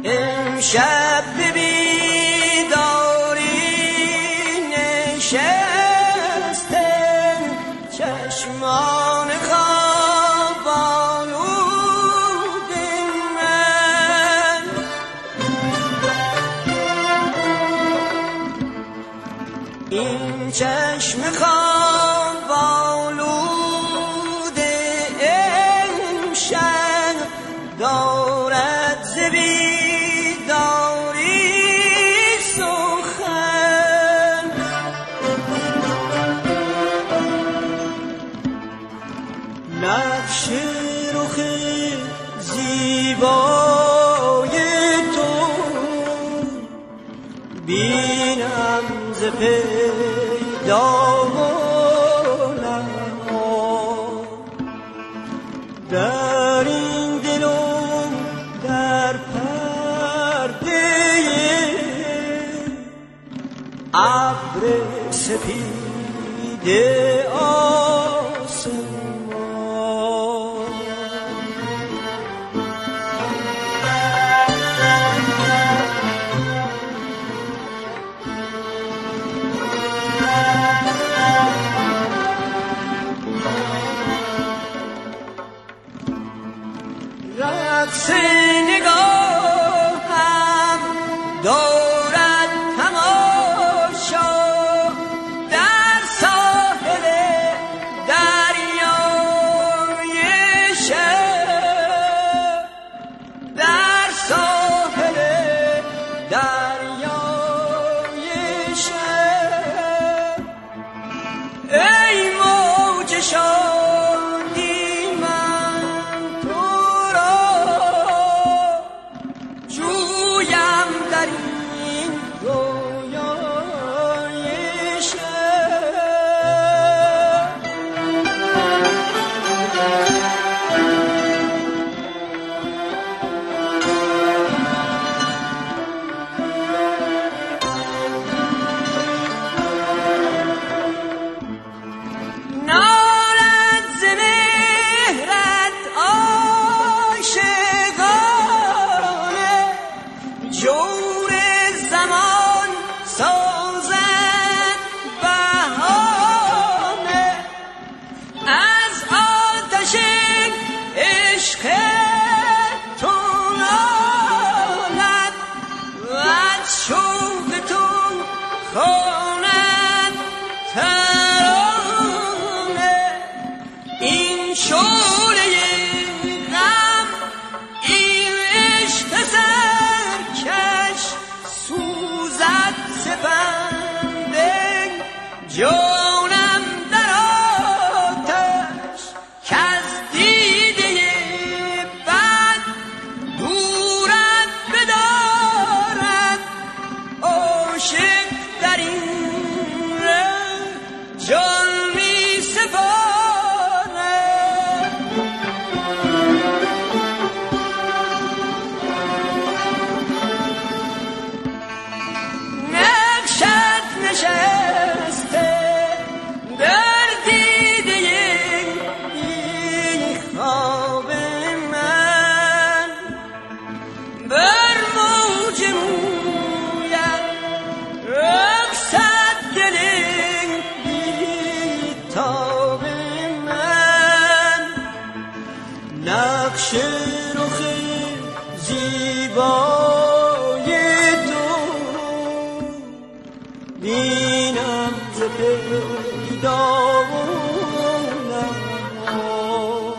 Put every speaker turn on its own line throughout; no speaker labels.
امشب به بیداری نشسته چشمان خواب آلود من. این چشم خواب آلود امشب دارد ز نقش رخ زیبای تو بینم ز پیدا و نهان. در این دلم در پرده ابر سپید آسمان. رقص نگاهم دارد تماشا در ساحل دریای شب، در ساحل دریای شب. ای موج شادی من تو را جویم در این رویای شب. نالد ز مهرت عاشقانه، جور زمان سازد بهانه. از آتش عشق تو نالد و از شوق تو خواند ترانه. این شعله غم، این عشق سرکش سوزد سپنده جانم در آتش کز دیده بد دورت بدارد. عاشق در این ره جان می سپارد. نقشت نشسته در دیده این خواب من، بر موج مویت رقصد دل بی‌تاب من. نقش رخ زیبای تو بینم ز پیدا و نهان.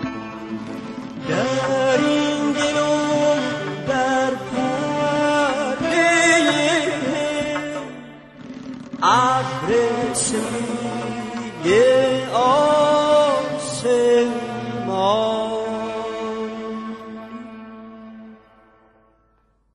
در این دلم در پرده ابر سپید